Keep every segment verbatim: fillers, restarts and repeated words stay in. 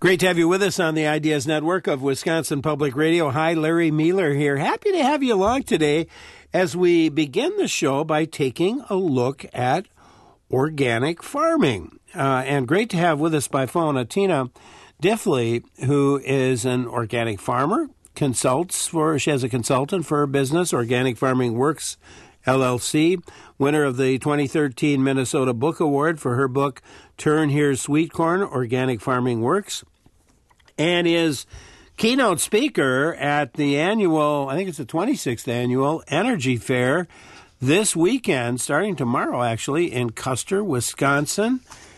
Great to have you with us on the Ideas Network of Wisconsin Public Radio. Hi, Larry Mueller here. Happy to have you along today as we begin the show by taking a look at organic farming. Uh, and great to have with us by phone Atina Diffley, who is an organic farmer, consults for, she has a consultant for her business, Organic Farming Works, L L C, winner of the twenty thirteen Minnesota Book Award for her book, Turn Here Sweet Corn, Organic Farming Works, and is keynote speaker at the annual, I think it's the twenty-sixth annual Energy Fair this weekend, starting tomorrow actually, in Custer, Wisconsin.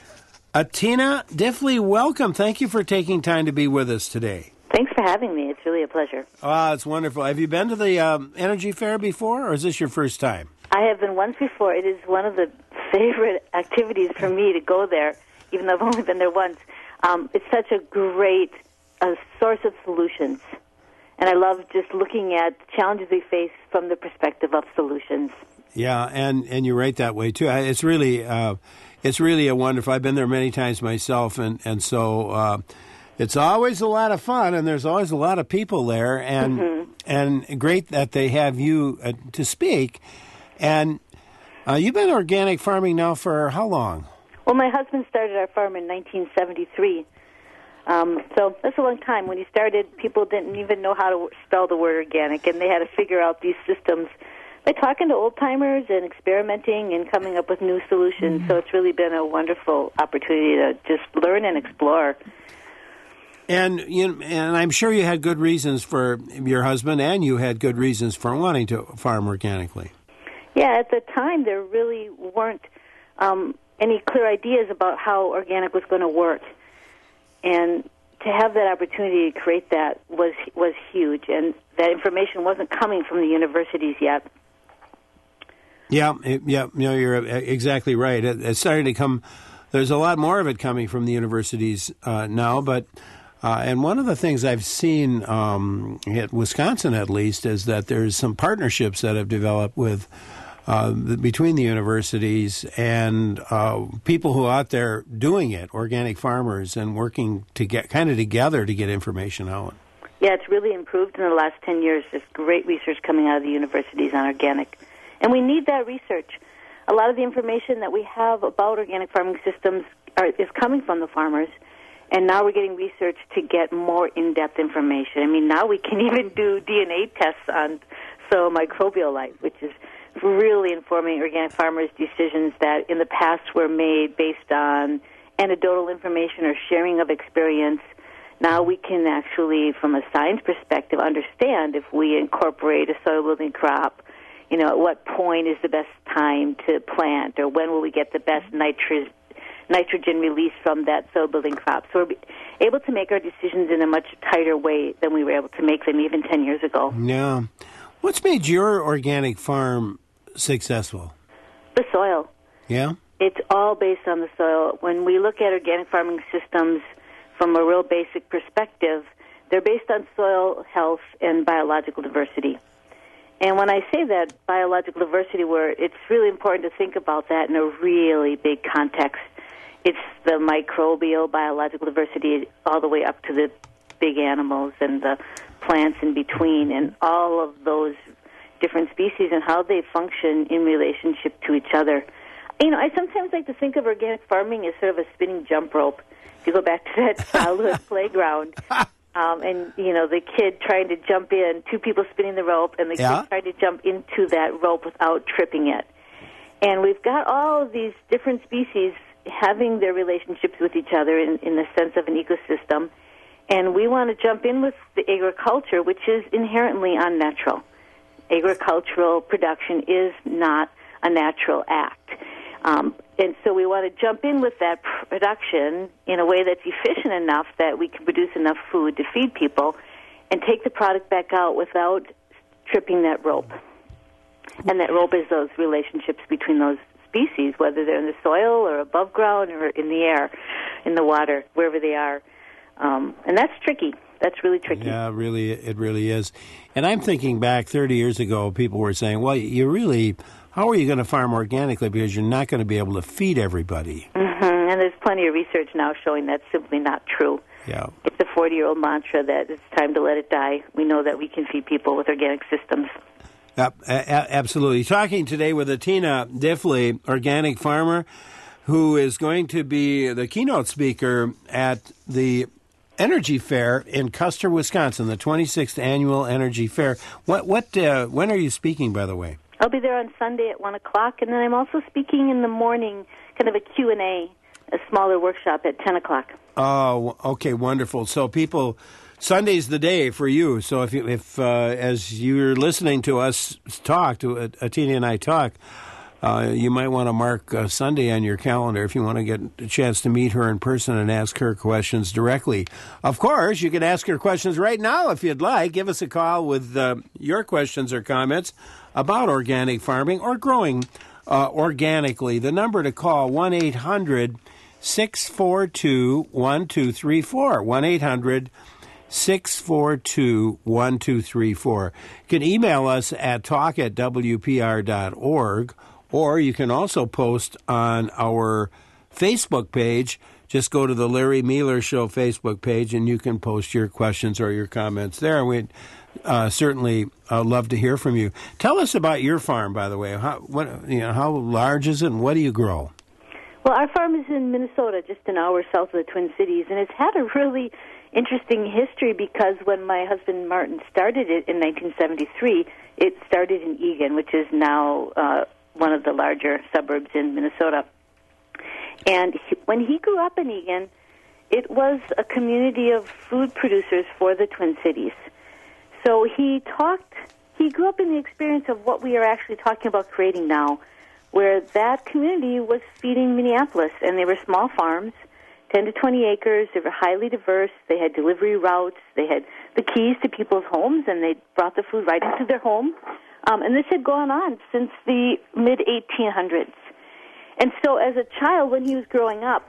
Atina Diffley, welcome. Thank you for taking time to be with us today. Thanks for having me. It's really a pleasure. Ah, it's wonderful. Have you been to the um, Energy Fair before, or is this your first time? I have been once before. It is one of the favorite activities for me to go there, even though I've only been there once. Um, it's such a great uh, source of solutions, and I love just looking at challenges we face from the perspective of solutions. Yeah, and, and you're right that way, too. It's really uh, it's really a wonderful. I've been there many times myself, and, and so... Uh, It's always a lot of fun, and there's always a lot of people there, and mm-hmm. and great that they have you uh, to speak. And uh, you've been organic farming now for how long? Well, my husband started our farm in nineteen seventy-three, um, so that's a long time. When he started, people didn't even know how to spell the word organic, and they had to figure out these systems by talking to old-timers and experimenting and coming up with new solutions. Mm-hmm. So it's really been a wonderful opportunity to just learn and explore. And you know, and I'm sure you had good reasons for your husband, and you had good reasons for wanting to farm organically. Yeah, at the time there really weren't um, any clear ideas about how organic was going to work, and to have that opportunity to create that was was huge. And that information wasn't coming from the universities yet. Yeah, it, yeah, you know, you're exactly right. It, it's starting to come. There's a lot more of it coming from the universities uh, now, but. Uh, and one of the things I've seen um, at Wisconsin, at least, is that there's some partnerships that have developed with uh, the, between the universities and uh, people who are out there doing it, organic farmers, and working to get kind of together to get information out. Yeah, it's really improved in the last ten years. There's great research coming out of the universities on organic, and we need that research. A lot of the information that we have about organic farming systems are, is coming from the farmers. And now we're getting research to get more in-depth information. I mean, now we can even do D N A tests on soil microbial life, which is really informing organic farmers' decisions that in the past were made based on anecdotal information or sharing of experience. Now we can actually, from a science perspective, understand if we incorporate a soil-building crop, you know, at what point is the best time to plant, or when will we get the best nitrogen nitrogen release from that soil-building crop. So we're able to make our decisions in a much tighter way than we were able to make them even ten years ago. Yeah. What's made your organic farm successful? The soil. Yeah? It's all based on the soil. When we look at organic farming systems from a real basic perspective, they're based on soil health and biological diversity. And when I say that, biological diversity, where it's really important to think about that in a really big context. It's the microbial, biological diversity all the way up to the big animals and the plants in between, and all of those different species and how they function in relationship to each other. You know, I sometimes like to think of organic farming as sort of a spinning jump rope. If you go back to that childhood playground, um, and, you know, the kid trying to jump in, two people spinning the rope, and the yeah. kid trying to jump into that rope without tripping it. And we've got all of these different species having their relationships with each other in, in the sense of an ecosystem. And we want to jump in with the agriculture, which is inherently unnatural. Agricultural production is not a natural act. Um, and so we want to jump in with that production in a way that's efficient enough that we can produce enough food to feed people and take the product back out without tripping that rope. And that rope is those relationships between those species, whether they're in the soil or above ground or in the air, in the water, wherever they are. Um, and that's tricky. That's really tricky. Yeah, really, it really is. And I'm thinking back thirty years ago, people were saying, well, you really, how are you going to farm organically because you're not going to be able to feed everybody? Mm-hmm. And there's plenty of research now showing that's simply not true. Yeah. It's a forty-year-old mantra that it's time to let it die. We know that we can feed people with organic systems. Yep, a- absolutely. Talking today with Atina Diffley, organic farmer, who is going to be the keynote speaker at the Energy Fair in Custer, Wisconsin, the twenty-sixth annual Energy Fair. What? What? Uh, when are you speaking, by the way? I'll be there on Sunday at one o'clock, and then I'm also speaking in the morning, kind of a Q and A, a smaller workshop at ten o'clock. Oh, okay, wonderful. So people, Sunday's the day for you. So if, you, if uh, as you're listening to us talk, to uh, Atina and I talk, uh, you might want to mark uh, Sunday on your calendar if you want to get a chance to meet her in person and ask her questions directly. Of course, you can ask her questions right now if you'd like. Give us a call with uh, your questions or comments about organic farming or growing uh, organically. The number to call, one eight hundred six four two one two three four, one eight hundred six four two one two three four. You can email us at talk at w p r dot org, or you can also post on our Facebook page. Just go to the Larry Mealer Show Facebook page, and you can post your questions or your comments there. We'd uh, certainly uh, love to hear from you. Tell us about your farm, by the way. How, what, you know, how large is it, and what do you grow? Well, our farm is in Minnesota, just an hour south of the Twin Cities, and it's had a really interesting history because when my husband Martin started it in nineteen seventy-three, it started in Eagan, which is now uh, one of the larger suburbs in Minnesota. And he, when he grew up in Eagan, it was a community of food producers for the Twin Cities. So he talked, he grew up in the experience of what we are actually talking about creating now, where that community was feeding Minneapolis, and they were small farms, ten to twenty acres. They were highly diverse. They had delivery routes. They had the keys to people's homes, and they brought the food right into their home. Um, and this had gone on since the mid eighteen hundreds. And so as a child, when he was growing up,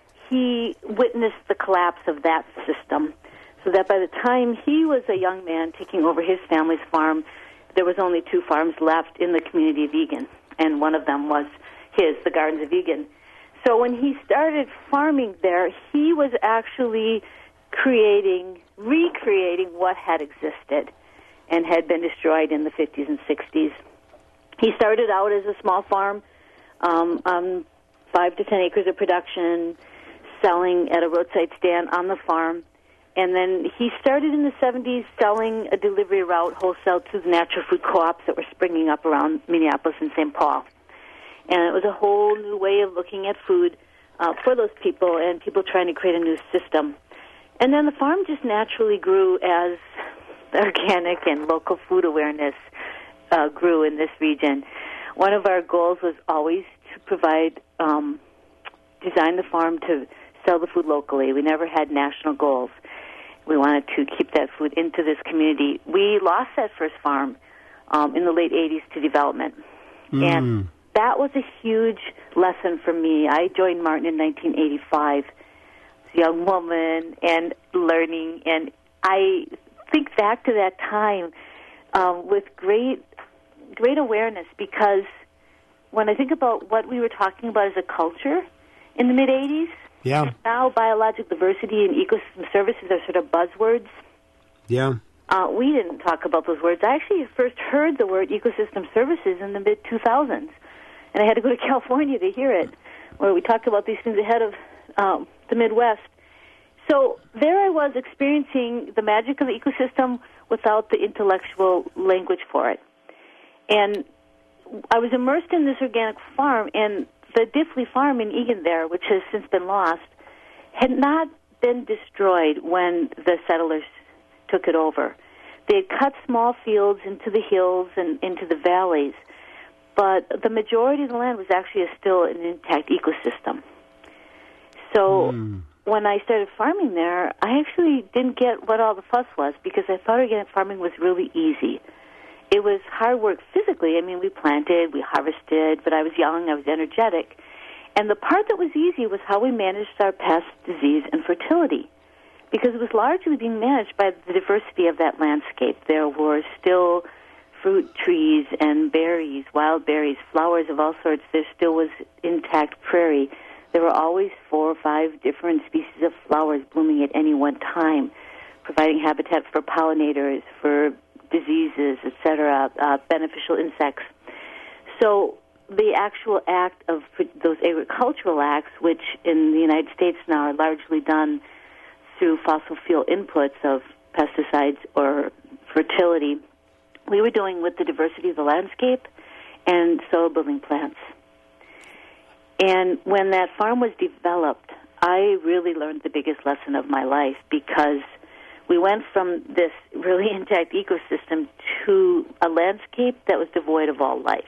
he witnessed the collapse of that system, so that by the time he was a young man taking over his family's farm, there was only two farms left in the community of Eagan, and one of them was his, the Gardens of Eagan. So when he started farming there, he was actually creating, recreating what had existed and had been destroyed in the fifties and sixties. He started out as a small farm, um, um, five to ten acres of production, selling at a roadside stand on the farm. And then he started in the seventies selling a delivery route wholesale to the natural food co-ops that were springing up around Minneapolis and Saint Paul. And it was a whole new way of looking at food uh, for those people and people trying to create a new system. And then the farm just naturally grew as organic and local food awareness uh, grew in this region. One of our goals was always to provide, um, design the farm to sell the food locally. We never had national goals. We wanted to keep that food into this community. We lost that first farm um, in the late eighties to development. Mm. And that was a huge lesson for me. I joined Martin in nineteen eighty-five as a young woman and learning. And I think back to that time um, with great, great awareness, because when I think about what we were talking about as a culture in the mid-eighties, yeah. now biological diversity and ecosystem services are sort of buzzwords. Yeah. Uh, we didn't talk about those words. I actually first heard the word ecosystem services in the mid two thousands, and I had to go to California to hear it, where we talked about these things ahead of um, the Midwest. So there I was experiencing the magic of the ecosystem without the intellectual language for it. And I was immersed in this organic farm, and the Diffley farm in Eagan there, which has since been lost, had not been destroyed when the settlers took it over. They had cut small fields into the hills and into the valleys, but the majority of the land was actually a, still an intact ecosystem. So mm. when I started farming there, I actually didn't get what all the fuss was, because I thought organic farming was really easy. It was hard work physically. I mean, we planted, we harvested, but I was young, I was energetic. And the part that was easy was how we managed our pest, disease, and fertility, because it was largely being managed by the diversity of that landscape. There were still fruit trees and berries, wild berries, flowers of all sorts. There still was intact prairie. There were always four or five different species of flowers blooming at any one time, providing habitat for pollinators, for diseases, et cetera, uh, beneficial insects. So the actual act of those agricultural acts, which in the United States now are largely done through fossil fuel inputs of pesticides or fertility, we were doing with the diversity of the landscape and soil-building plants. And when that farm was developed, I really learned the biggest lesson of my life, because we went from this really intact ecosystem to a landscape that was devoid of all life.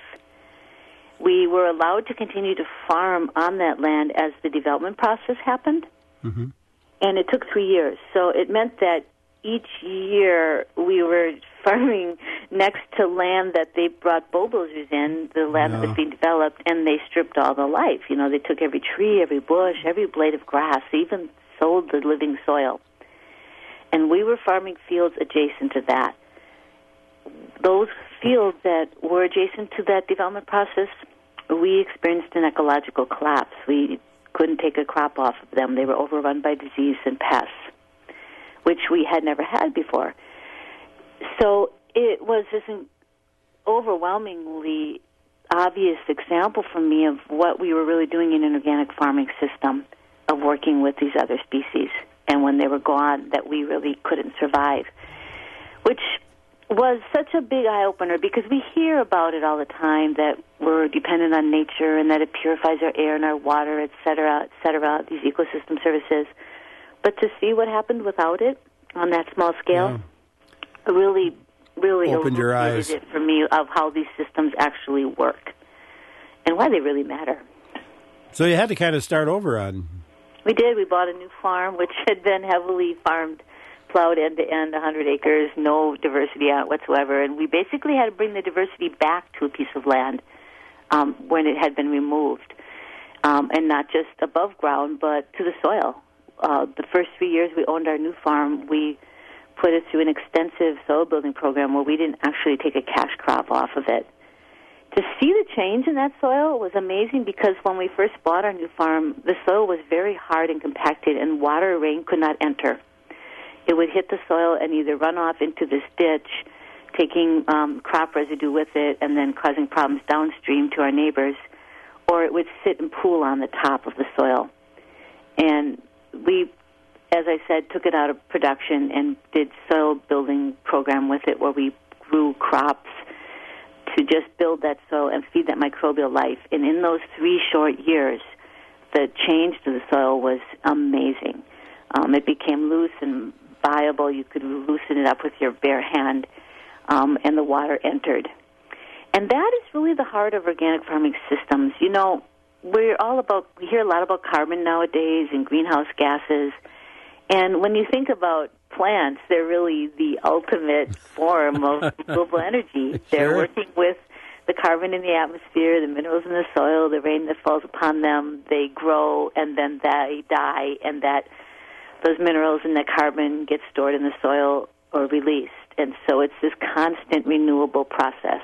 We were allowed to continue to farm on that land as the development process happened, mm-hmm. and it took three years. So it meant that each year we were farming next to land that they brought bulldozers in, the land no. that was being developed, and they stripped all the life. You know, they took every tree, every bush, every blade of grass, they even sold the living soil. And we were farming fields adjacent to that. Those fields that were adjacent to that development process, we experienced an ecological collapse. We couldn't take a crop off of them. They were overrun by disease and pests, which we had never had before. So it was this overwhelmingly obvious example for me of what we were really doing in an organic farming system, of working with these other species. And when they were gone, that we really couldn't survive, which was such a big eye-opener, because we hear about it all the time, that we're dependent on nature and that it purifies our air and our water, et cetera, et cetera, these ecosystem services. But to see what happened without it on that small scale yeah. really, really opened your eyes it for me of how these systems actually work and why they really matter. So you had to kind of start over on... We did. We bought a new farm, which had been heavily farmed, plowed end to end, one hundred acres, no diversity on it whatsoever. And we basically had to bring the diversity back to a piece of land um, when it had been removed, um, and not just above ground, but to the soil. Uh, the first three years we owned our new farm, we put it through an extensive soil building program where we didn't actually take a cash crop off of it. To see the change in that soil was amazing, because when we first bought our new farm, the soil was very hard and compacted, and water or rain could not enter. It would hit the soil and either run off into this ditch, taking um, crop residue with it and then causing problems downstream to our neighbors, or it would sit and pool on the top of the soil. And we, as I said, took it out of production and did soil building program with it, where we grew crops to just build that soil and feed that microbial life. And in those three short years, the change to the soil was amazing. Um, it became loose and viable. You could loosen it up with your bare hand, um, and the water entered. And that is really the heart of organic farming systems. You know, we're all about, we hear a lot about carbon nowadays and greenhouse gases. And when you think about plants, they're really the ultimate form of renewable energy. They're Sure. working with the carbon in the atmosphere, the minerals in the soil, the rain that falls upon them. They grow, and then they die, and that those minerals and that carbon get stored in the soil or released. And so it's this constant renewable process.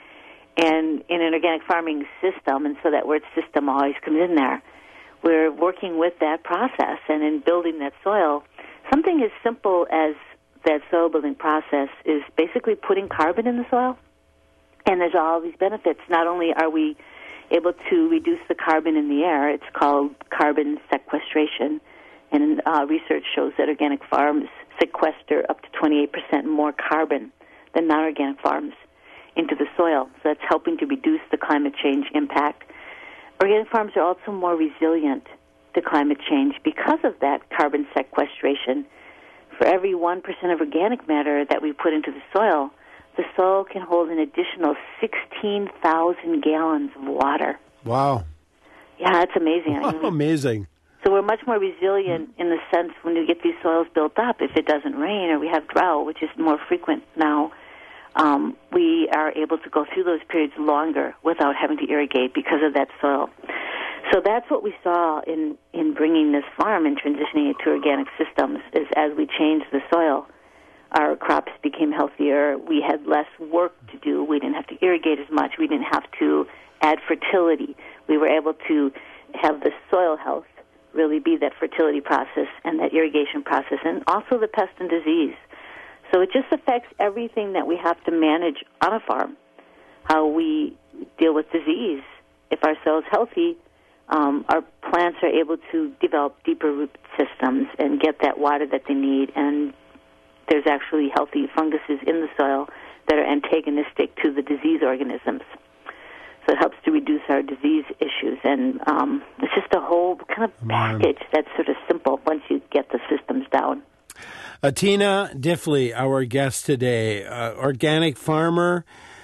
And in an organic farming system, and so that word system always comes in there, we're working with that process, and in building that soil, something as simple as that soil building process is basically putting carbon in the soil. And there's all these benefits. Not only are we able to reduce the carbon in the air, it's called carbon sequestration. And uh, research shows that organic farms sequester up to twenty-eight percent more carbon than non-organic farms into the soil. So that's helping to reduce the climate change impact. Organic farms are also more resilient to climate change because of that carbon sequestration. For every one percent of organic matter that we put into the soil, the soil can hold an additional sixteen thousand gallons of water. Wow. Yeah, that's amazing. I mean, amazing. So we're much more resilient in the sense when we get these soils built up, if it doesn't rain or we have drought, which is more frequent now, um, we are able to go through those periods longer without having to irrigate because of that soil. So that's what we saw in, in bringing this farm and transitioning it to organic systems, is as we changed the soil, our crops became healthier. We had less work to do. We didn't have to irrigate as much. We didn't have to add fertility. We were able to have the soil health really be that fertility process and that irrigation process, and also the pest and disease. So it just affects everything that we have to manage on a farm, how we deal with disease. If our soil is healthy, um, our plants are able to develop deeper root systems and get that water that they need, and there's actually healthy funguses in the soil that are antagonistic to the disease organisms. So it helps to reduce our disease issues, and um, it's just a whole kind of package that's sort of simple once you get the systems down. Uh, Tina Diffley, our guest today, uh, organic farmer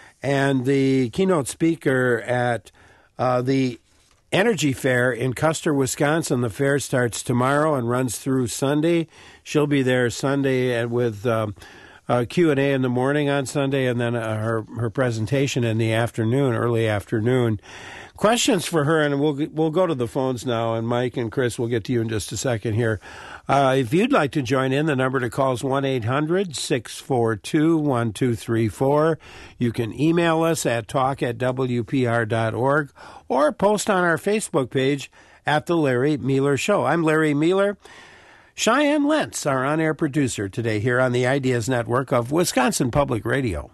and the keynote speaker at uh, the Energy Fair in Custer, Wisconsin. The fair starts tomorrow and runs through Sunday. She'll be there Sunday with um, uh, Q and A in the morning on Sunday, and then uh, her her presentation in the afternoon, early afternoon. Questions for her, and we'll we'll go to the phones now. And Mike and Chris, we'll get to you in just a second here. Uh, if you'd like to join in, the number to call is one eight hundred six four two one two three four. You can email us at talk at w p r dot org or post on our Facebook page at The Larry Meeler Show. I'm Larry Meeler. Cheyenne Lentz, our on-air producer today here on the Ideas Network of Wisconsin Public Radio.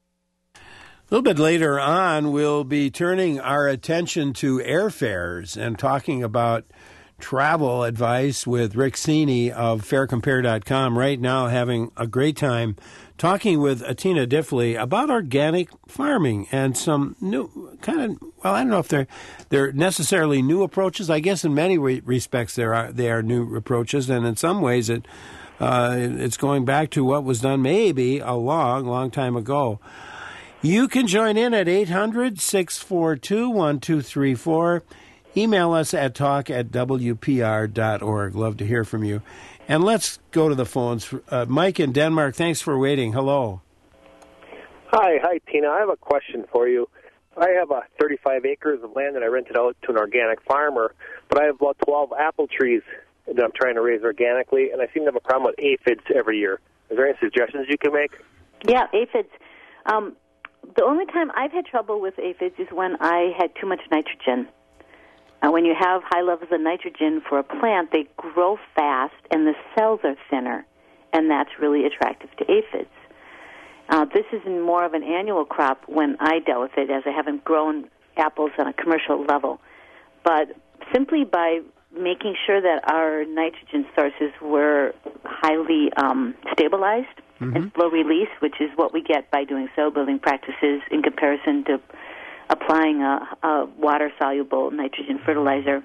A little bit later on, we'll be turning our attention to airfares and talking about travel advice with Rick Cini of fair compare dot com. Right now, having a great time talking with Tina Diffley about organic farming and some new kind of, well, I don't know if they're they're necessarily new approaches. I guess in many re- respects there are they are new approaches, and in some ways it uh, it's going back to what was done maybe a long, long time ago. You can join in at eight hundred six four two one two three four. Email us at talk at w p r dot org. Love to hear from you. And let's go to the phones. Uh, Mike in Denmark, thanks for waiting. Hello. Hi, hi, Tina. I have a question for you. I have uh, thirty-five acres of land that I rented out to an organic farmer, but I have about twelve apple trees that I'm trying to raise organically, and I seem to have a problem with aphids every year. Is there any suggestions you can make? Yeah, aphids. Um, the only time I've had trouble with aphids is when I had too much nitrogen. Uh, when you have high levels of nitrogen for a plant, they grow fast and the cells are thinner, and that's really attractive to aphids. Uh, this is more of an annual crop when I dealt with it, as I haven't grown apples on a commercial level. But simply by making sure that our nitrogen sources were highly um, stabilized mm-hmm. and slow release, which is what we get by doing soil building practices in comparison to applying a, a water-soluble nitrogen fertilizer,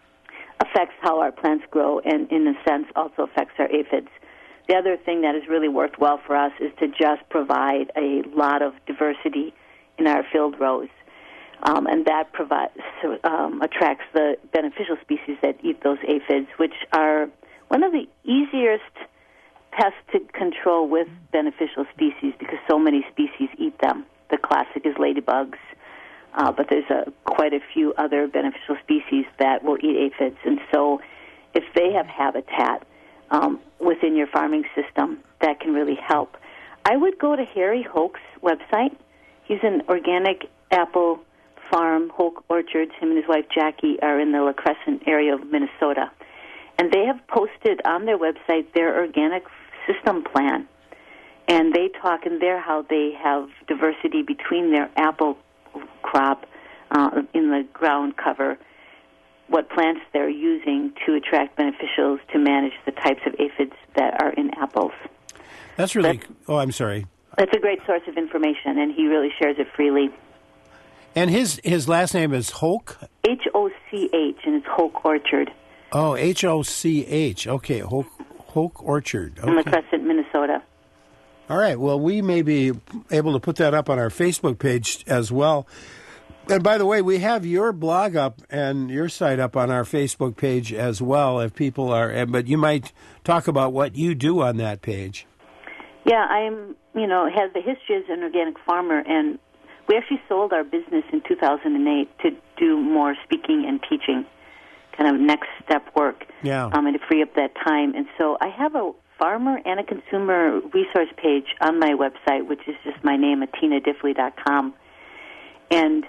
affects how our plants grow and, in a sense, also affects our aphids. The other thing that has really worked well for us is to just provide a lot of diversity in our field rows, um, and that provides, um, attracts the beneficial species that eat those aphids, which are one of the easiest pests to control with beneficial species because so many species eat them. The classic is ladybugs. Uh, but there's a, quite a few other beneficial species that will eat aphids. And so if they have habitat um, within your farming system, that can really help. I would go to Harry Hoke's website. He's an organic apple farm, Hoke Orchards. Him and his wife Jackie are in the La Crescent area of Minnesota. And they have posted on their website their organic system plan. And they talk in there how they have diversity between their apple crop uh, in the ground cover, what plants they're using to attract beneficials to manage the types of aphids that are in apples. That's really, that's, oh, I'm sorry. That's a great source of information, and he really shares it freely. And his his last name is Hoke? H O C H, and it's Hoke Orchard. Oh, H O C H. Okay, Hoke, Hoke Orchard. Okay. In La Crescent, Minnesota. All right. Well, we may be able to put that up on our Facebook page as well. And by the way, we have your blog up and your site up on our Facebook page as well, if people are, but you might talk about what you do on that page. Yeah, I'm, you know, have the history as an organic farmer, and we actually sold our business in two thousand eight to do more speaking and teaching, kind of next step work, yeah. um, and to free up that time. And so I have a farmer and a consumer resource page on my website, which is just my name, tina diffley dot com. And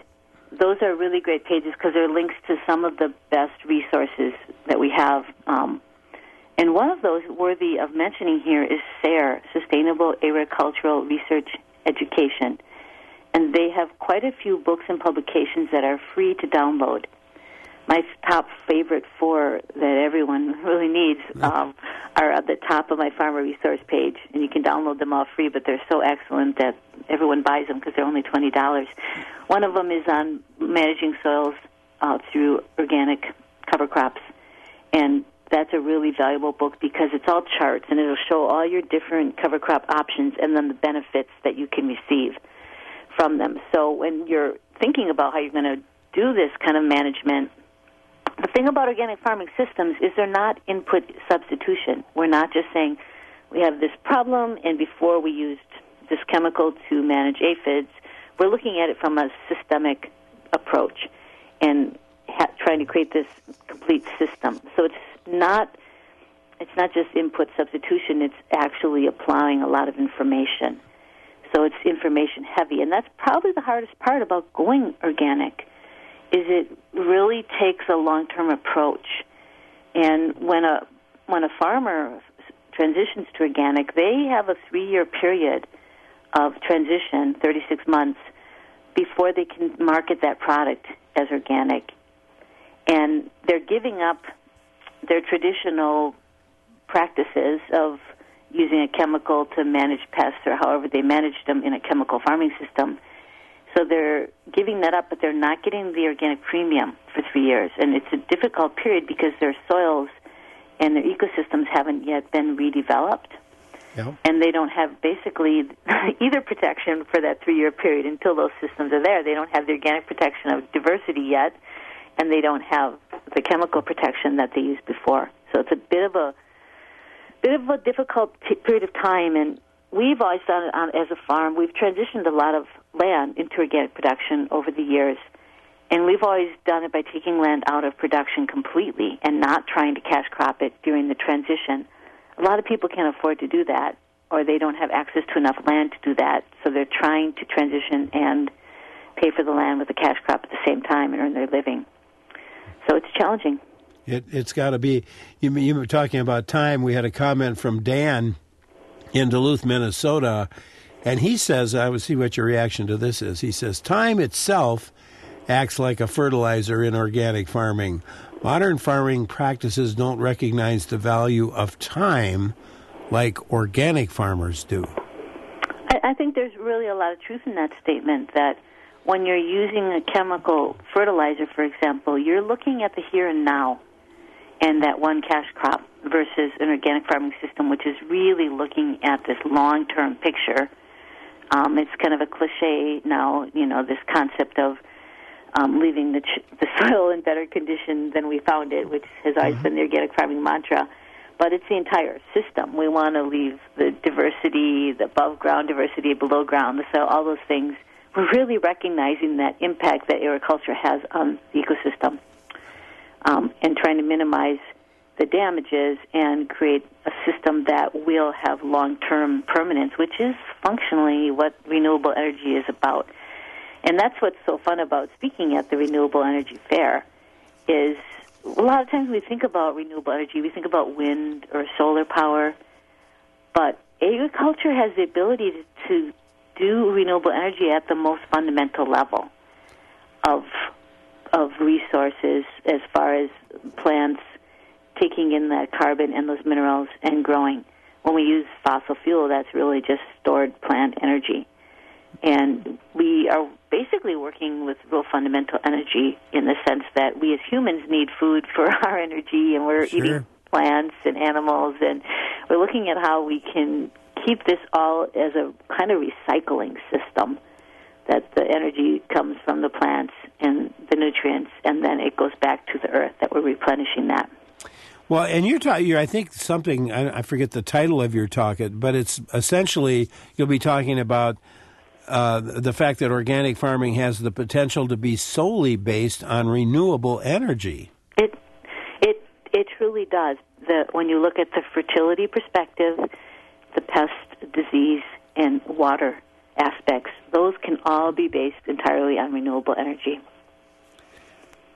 those are really great pages because they're links to some of the best resources that we have. Um, and one of those worthy of mentioning here is S A R E, Sustainable Agricultural Research Education. And they have quite a few books and publications that are free to download. My top favorite four that everyone really needs um, are at the top of my farmer resource page, and you can download them all free, but they're so excellent that everyone buys them because they're only twenty dollars. One of them is on managing soils uh, through organic cover crops, and that's a really valuable book because it's all charts, and it'll show all your different cover crop options and then the benefits that you can receive from them. So when you're thinking about how you're going to do this kind of management, the thing about organic farming systems is they're not input substitution. We're not just saying we have this problem, and before we used this chemical to manage aphids, we're looking at it from a systemic approach and ha- trying to create this complete system. So it's not it's not just input substitution. It's actually applying a lot of information. So it's information heavy, and that's probably the hardest part about going organic. Is it really takes a long-term approach, and when a when a farmer transitions to organic, they have a three-year period of transition, thirty-six months, before they can market that product as organic, and they're giving up their traditional practices of using a chemical to manage pests or however they managed them in a chemical farming system. So they're giving that up, but they're not getting the organic premium for three years. And it's a difficult period because their soils and their ecosystems haven't yet been redeveloped. Yeah. And they don't have basically either protection for that three-year period until those systems are there. They don't have the organic protection of diversity yet, and they don't have the chemical protection that they used before. So it's a bit of a bit of a difficult t- period of time, and we've always done it on, as a farm. We've transitioned a lot of land into organic production over the years, and we've always done it by taking land out of production completely and not trying to cash crop it during the transition. A lot of people can't afford to do that, or they don't have access to enough land to do that, so they're trying to transition and pay for the land with a cash crop at the same time and earn their living. So it's challenging. It, it's got to be. You, you were talking about time. We had a comment from Dan in Duluth, Minnesota, and he says, I would see what your reaction to this is. He says, time itself acts like a fertilizer in organic farming. Modern farming practices don't recognize the value of time like organic farmers do. I, I think there's really a lot of truth in that statement, that when you're using a chemical fertilizer, for example, you're looking at the here and now and that one cash crop versus an organic farming system, which is really looking at this long-term picture. Um, it's kind of a cliche now, you know, this concept of um, leaving the, ch- the soil in better condition than we found it, which has always mm-hmm. been the organic farming mantra. But it's the entire system. We want to leave the diversity, the above-ground diversity, below-ground, the soil, all those things. We're really recognizing that impact that agriculture has on the ecosystem, um, and trying to minimize the damages and create a system that will have long-term permanence, which is functionally what renewable energy is about. And that's what's so fun about speaking at the Renewable Energy Fair, is a lot of times we think about renewable energy, we think about wind or solar power, but agriculture has the ability to, to do renewable energy at the most fundamental level of of resources, as far as plants taking in that carbon and those minerals and growing. When we use fossil fuel, that's really just stored plant energy. And we are basically working with real fundamental energy in the sense that we as humans need food for our energy, and we're Sure. eating plants and animals, and we're looking at how we can keep this all as a kind of recycling system, that the energy comes from the plants and the nutrients, and then it goes back to the earth, that we're replenishing that. Well, and you're talking, I think something, I, I forget the title of your talk, but it's essentially, you'll be talking about uh, the fact that organic farming has the potential to be solely based on renewable energy. It it it truly does. The, when you look at the fertility perspective, the pest, disease, and water aspects, those can all be based entirely on renewable energy.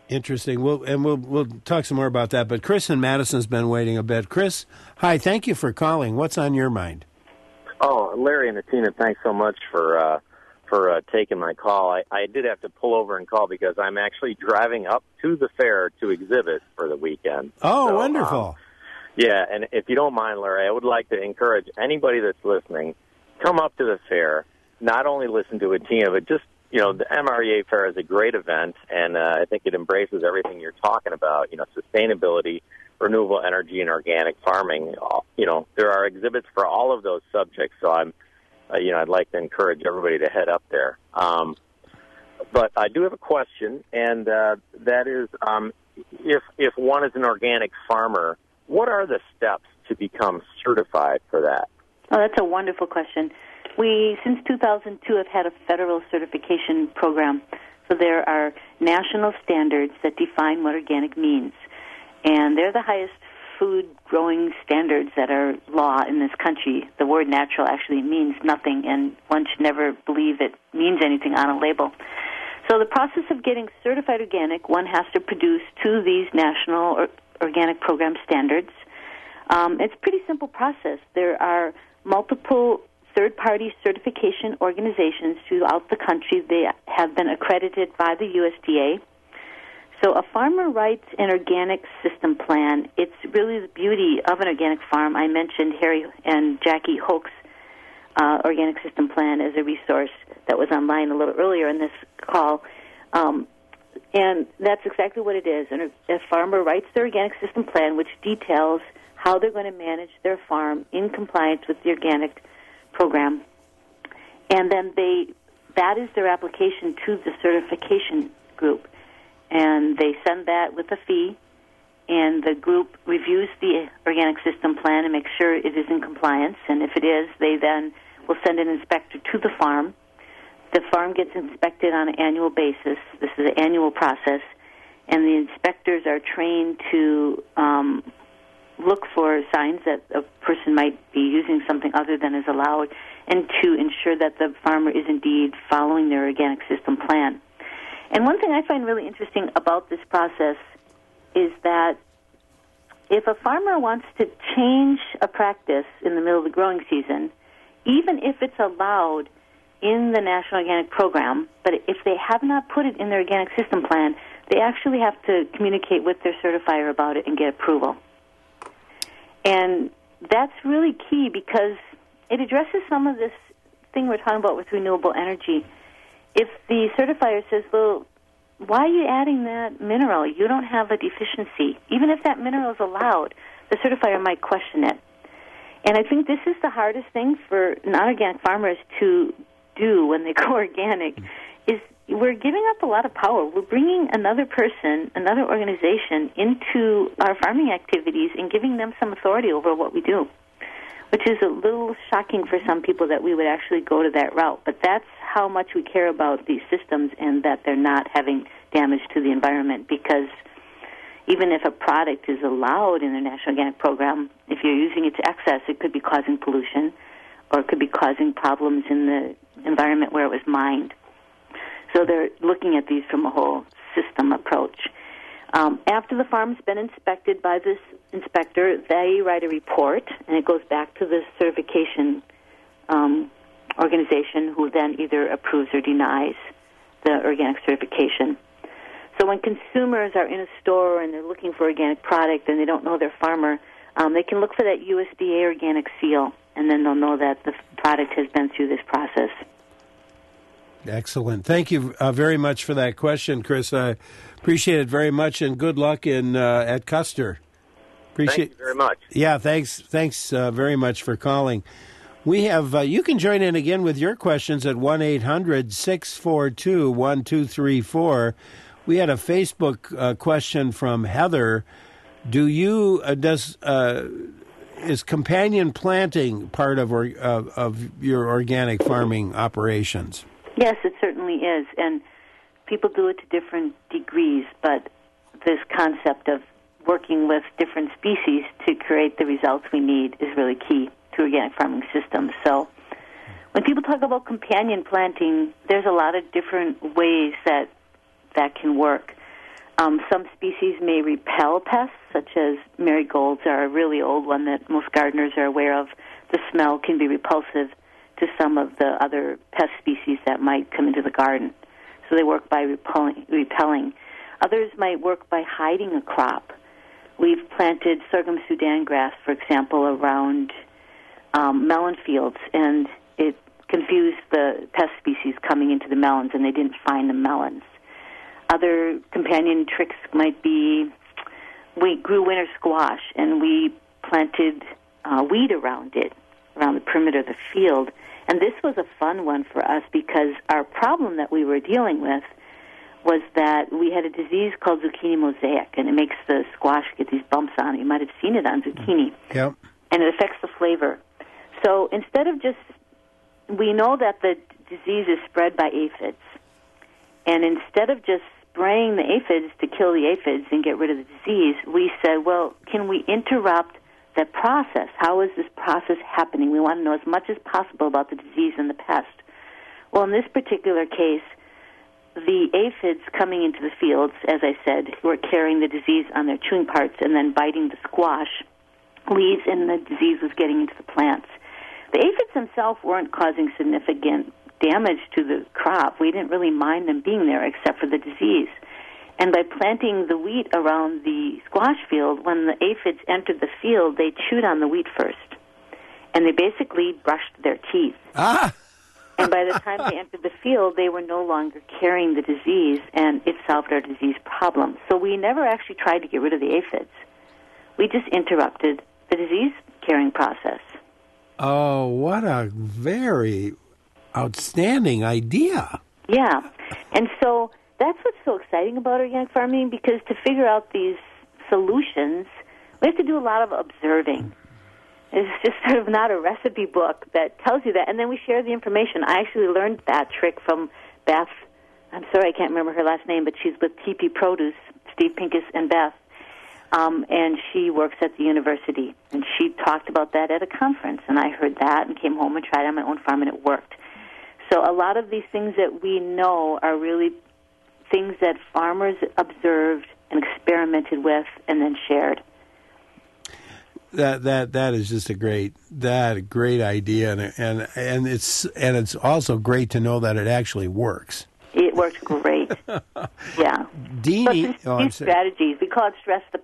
Interesting. We'll, and we'll we'll talk some more about that. But Chris in Madison's been waiting a bit. Chris, hi. Thank you for calling. What's on your mind? Oh, Larry and Tina, thanks so much for uh, for uh, taking my call. I, I did have to pull over and call because I'm actually driving up to the fair to exhibit for the weekend. Oh, so, wonderful. Um, yeah, and if you don't mind, Larry, I would like to encourage anybody that's listening, come up to the fair, not only listen to Tina, but just, you know, the M R E A Fair is a great event, and uh, I think it embraces everything you're talking about, you know, sustainability, renewable energy, and organic farming. You know, there are exhibits for all of those subjects, so I'm, uh, you know, I'd like to encourage everybody to head up there. Um, but I do have a question, and uh, that is, um, if if one is an organic farmer, what are the steps to become certified for that? Oh, that's a wonderful question. We, since two thousand two, have had a federal certification program. So there are national standards that define what organic means. And they're the highest food growing standards that are law in this country. The word natural actually means nothing, and one should never believe it means anything on a label. So the process of getting certified organic, one has to produce to these national or organic program standards. Um, it's a pretty simple process. There are multiple third-party certification organizations throughout the country. They have been accredited by the U S D A. So a farmer writes an organic system plan. It's really the beauty of an organic farm. I mentioned Harry and Jackie Hoch's uh, organic system plan as a resource that was online a little earlier in this call. Um, and that's exactly what it is. And a farmer writes their organic system plan, which details how they're going to manage their farm in compliance with the organic program. And then they that is their application to the certification group. And they send that with a fee, and the group reviews the organic system plan and makes sure it is in compliance. And if it is, they then will send an inspector to the farm. The farm gets inspected on an annual basis. This is an annual process, and the inspectors are trained to um, look for signs that a person might be using something other than is allowed, and to ensure that the farmer is indeed following their organic system plan. And one thing I find really interesting about this process is that if a farmer wants to change a practice in the middle of the growing season, even if it's allowed in the National Organic Program, but if they have not put it in their organic system plan, they actually have to communicate with their certifier about it and get approval. And that's really key because it addresses some of this thing we're talking about with renewable energy. If the certifier says, well, why are you adding that mineral? You don't have a deficiency. Even if that mineral is allowed, the certifier might question it. And I think this is the hardest thing for non-organic farmers to do when they go organic, is we're giving up a lot of power. We're bringing another person, another organization into our farming activities and giving them some authority over what we do, which is a little shocking for some people that we would actually go to that route. But that's how much we care about these systems and that they're not having damage to the environment, because even if a product is allowed in the National Organic Program, if you're using it to excess, it could be causing pollution or it could be causing problems in the environment where it was mined. So they're looking at these from a whole system approach. Um, after the farm's been inspected by this inspector, they write a report, and it goes back to the certification um, organization, who then either approves or denies the organic certification. So when consumers are in a store and they're looking for organic product and they don't know their farmer, um, they can look for that U S D A organic seal, and then they'll know that the product has been through this process. Excellent. Thank you uh, very much for that question, Chris. I appreciate it very much, and good luck in uh, at Custer. Appreciate. Thank you very much. Yeah, thanks. Thanks uh, very much for calling. We have. Uh, you can join in again with your questions at one eight hundred six four two one two three four. We had a Facebook uh, question from Heather. Do you uh, does uh, is companion planting part of or, uh, of your organic farming operations? Yes, it certainly is, and people do it to different degrees, but this concept of working with different species to create the results we need is really key to organic farming systems. So when people talk about companion planting, there's a lot of different ways that that can work. Um, some species may repel pests, such as marigolds are a really old one that most gardeners are aware of. The smell can be repulsive to some of the other pest species that might come into the garden. So they work by repelling. repelling. Others might work by hiding a crop. We've planted sorghum Sudan grass, for example, around um, melon fields, and it confused the pest species coming into the melons, and they didn't find the melons. Other companion tricks might be we grew winter squash, and we planted uh, weed around it, around the perimeter of the field. And this was a fun one for us because our problem that we were dealing with was that we had a disease called zucchini mosaic, and it makes the squash get these bumps on it. You might have seen it on zucchini. Yep. And it affects the flavor. So instead of just, we know that the disease is spread by aphids, and instead of just spraying the aphids to kill the aphids and get rid of the disease, we said, well, can we interrupt that process? How is this process happening? We want to know as much as possible about the disease and the pest. Well, in this particular case, the aphids coming into the fields, as I said, were carrying the disease on their chewing parts and then biting the squash leaves, and the disease was getting into the plants. The aphids themselves weren't causing significant damage to the crop. We didn't really mind them being there except for the disease. And by planting the wheat around the squash field, when the aphids entered the field, they chewed on the wheat first. And they basically brushed their teeth. Ah! And by the time they entered the field, they were no longer carrying the disease, and it solved our disease problem. So we never actually tried to get rid of the aphids. We just interrupted the disease-carrying process. Oh, what a very outstanding idea. Yeah. And so that's what's so exciting about organic farming, because to figure out these solutions, we have to do a lot of observing. It's just sort of not a recipe book that tells you that. And then we share the information. I actually learned that trick from Beth. I'm sorry, I can't remember her last name, but she's with T P Produce, Steve Pincus and Beth. Um, and she works at the university. And she talked about that at a conference. And I heard that and came home and tried it on my own farm, and it worked. So a lot of these things that we know are really things that farmers observed and experimented with and then shared. That that that is just a great that great idea, and and and it's and it's also great to know that it actually works. It works great. Yeah. Deanie, but oh, these strategies, we call it stress the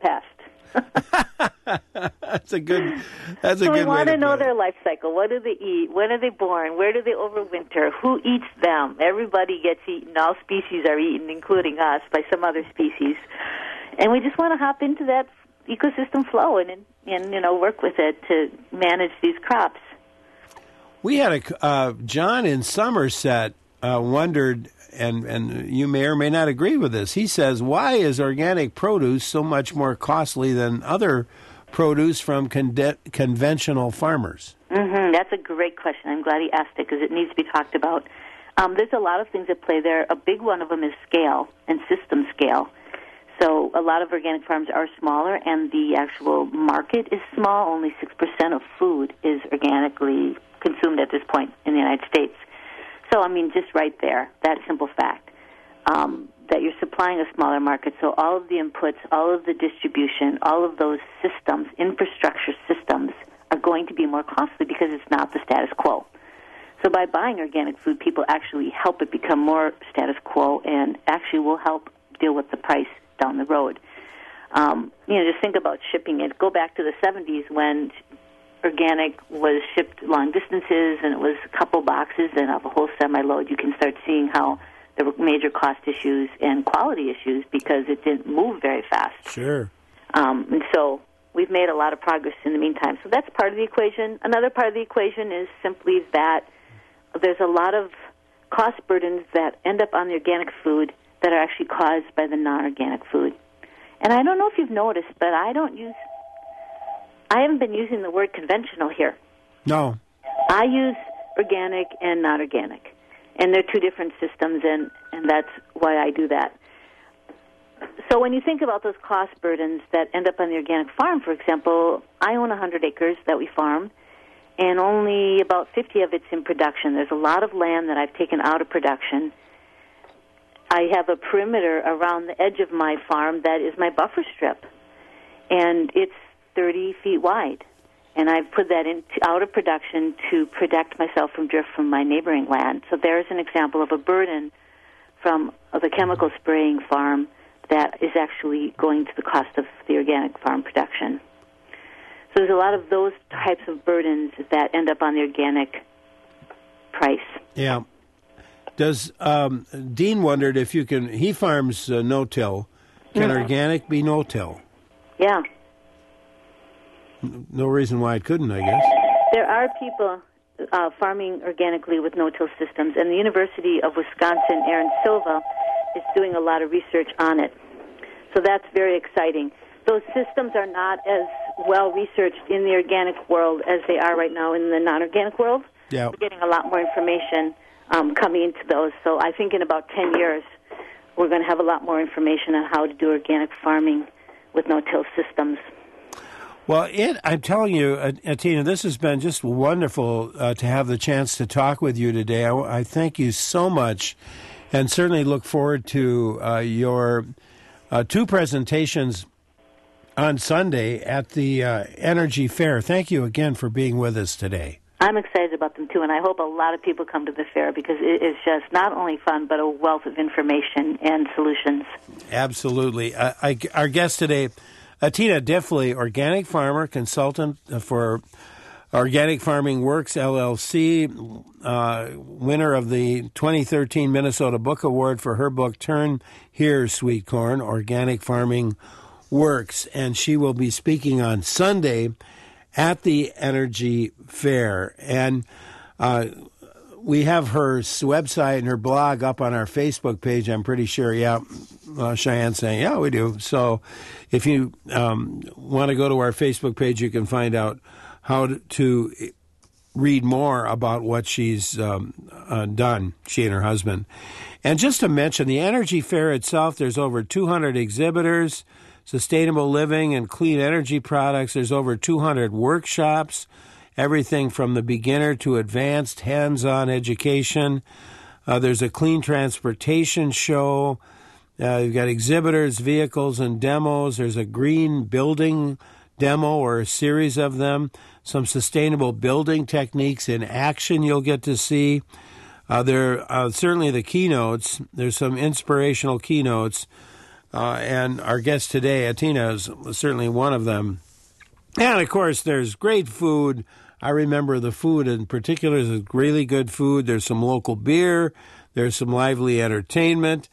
pest. That's a good. That's a so good. we want way to know put their it. life cycle. What do they eat? When are they born? Where do they overwinter? Who eats them? Everybody gets eaten. All species are eaten, including us, by some other species. And we just want to hop into that ecosystem flow and, and you know, work with it to manage these crops. We had a uh, John in Somerset uh, wondered, and and you may or may not agree with this. He says, "Why is organic produce so much more costly than other produce from con- conventional farmers?" Mm-hmm. That's a great question. I'm glad he asked it because it needs to be talked about. Um, there's a lot of things at play there. A big one of them is scale and system scale. So a lot of organic farms are smaller, and the actual market is small. Only six percent of food is organically consumed at this point in the United States. So, I mean, just right there, that simple fact, um, that you're supplying a smaller market. So all of the inputs, all of the distribution, all of those systems, infrastructure systems, are going to be more costly because it's not the status quo. So by buying organic food, people actually help it become more status quo and actually will help deal with the price down the road. Um, you know, just think about shipping it. Go back to the seventies when organic was shipped long distances and it was a couple boxes and of a whole semi-load. You can start seeing how there were major cost issues and quality issues because it didn't move very fast. Sure. Um, and so we've made a lot of progress in the meantime. So that's part of the equation. Another part of the equation is simply that there's a lot of cost burdens that end up on the organic food that are actually caused by the non-organic food. And I don't know if you've noticed, but I don't use, I haven't been using the word conventional here. No. I use organic and non-organic. And they're two different systems, and, and that's why I do that. So when you think about those cost burdens that end up on the organic farm, for example, I own one hundred acres that we farm, and only about fifty of it's in production. There's a lot of land that I've taken out of production. I have a perimeter around the edge of my farm that is my buffer strip, and it's thirty feet wide. And I've put that in, out of production to protect myself from drift from my neighboring land. So there's an example of a burden from the chemical spraying farm that is actually going to the cost of the organic farm production. So there's a lot of those types of burdens that end up on the organic price. Yeah. Does um, Dean wondered if you can, he farms uh, no-till. Can mm-hmm. organic be no-till? Yeah. No reason why it couldn't, I guess. There are people uh, farming organically with no-till systems, and the University of Wisconsin, Aaron Silva, is doing a lot of research on it. So that's very exciting. Those systems are not as well researched in the organic world as they are right now in the non-organic world. Yeah. We're getting a lot more information um, coming into those. So I think in about ten years, we're going to have a lot more information on how to do organic farming with no-till systems. Well, it, I'm telling you, uh, Tina, this has been just wonderful uh, to have the chance to talk with you today. I, I thank you so much, and certainly look forward to uh, your uh, two presentations on Sunday at the uh, Energy Fair. Thank you again for being with us today. I'm excited about them, too, and I hope a lot of people come to the fair because it is just not only fun, but a wealth of information and solutions. Absolutely. Uh, I, our guest today, Uh, Tina Diffley, organic farmer, consultant for Organic Farming Works, L L C, uh, winner of the twenty thirteen Minnesota Book Award for her book, Turn Here, Sweet Corn, Organic Farming Works. And she will be speaking on Sunday at the Energy Fair. And uh, we have her website and her blog up on our Facebook page, I'm pretty sure. Yeah, uh, Cheyenne's saying, yeah, we do. So if you um, want to go to our Facebook page, you can find out how to, to read more about what she's um, uh, done, she and her husband. And just to mention, the Energy Fair itself, there's over two hundred exhibitors, sustainable living and clean energy products. There's over two hundred workshops, everything from the beginner to advanced hands-on education. Uh, there's a clean transportation show. Uh, you've got exhibitors, vehicles, and demos. There's a green building demo or a series of them. Some sustainable building techniques in action you'll get to see. Uh, there are certainly the keynotes. There's some inspirational keynotes. Uh, and our guest today, Tina, is certainly one of them. And, of course, there's great food. I remember the food in particular is really good food. There's some local beer. There's some lively entertainment.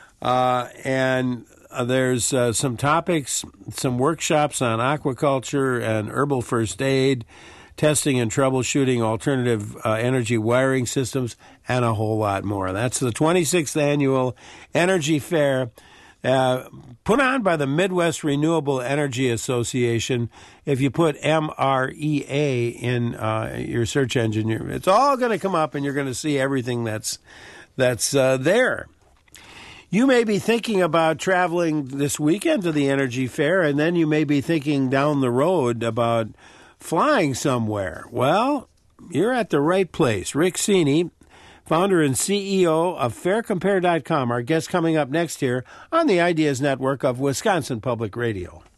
Uh, and uh, there's uh, some topics, some workshops on aquaculture and herbal first aid, testing and troubleshooting alternative uh, energy wiring systems, and a whole lot more. That's the twenty-sixth Annual Energy Fair, uh, put on by the Midwest Renewable Energy Association. If you put M R E A in uh, your search engine, it's all going to come up, and you're going to see everything that's that's uh, there. You may be thinking about traveling this weekend to the Energy Fair, and then you may be thinking down the road about flying somewhere. Well, you're at the right place. Rick Cini, founder and C E O of fair compare dot com, our guest coming up next here on the Ideas Network of Wisconsin Public Radio.